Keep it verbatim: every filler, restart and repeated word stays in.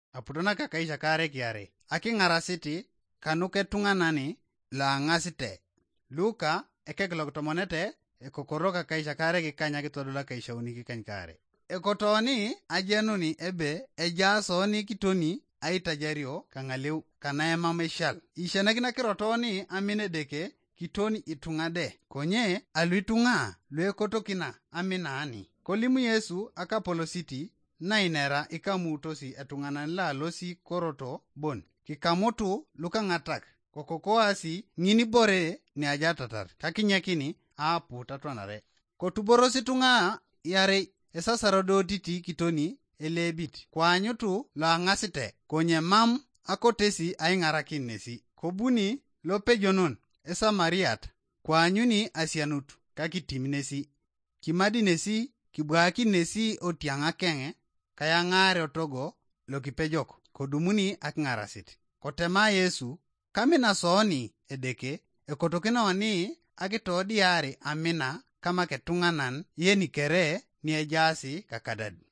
aputona kakaisha kare kiare aki ngarasiti kanuke tunganani la ngasite Luka ekekilok tomonete ekokoro kakaisha kare kikanya kitodula kaisha uni kikany kare ekotoni ajenuni ebe ejasoni kitoni aitajario kangaleu kana emameshal ishenakina kirotoni amine deke kitoni itungade konye aluitunga lwekotokina aminani kolimu Yesu akapolositi nainera ikamutosi etunganan la losi koroto bon kikamutu lukangatak kokokoasi ngini bore ni ajatatar kakinyakini apu tatwanare kotuborosi tunga yare esasarodotiti kitoni elebit kwanyutu la ngasite konye mam akotesi aingarakin nesi kobuni lopejonon esa mariat kwanyuni asianut kakitimnesi kimadi nesi kibwaki nesi otianga kenge kaya ngare otogo lokipejok kodumuni akngarasit kotema Yesu kamina sooni edeke ekotokina wani akitodiari amina kama ketunganan yeni kere ni ejasi kakadad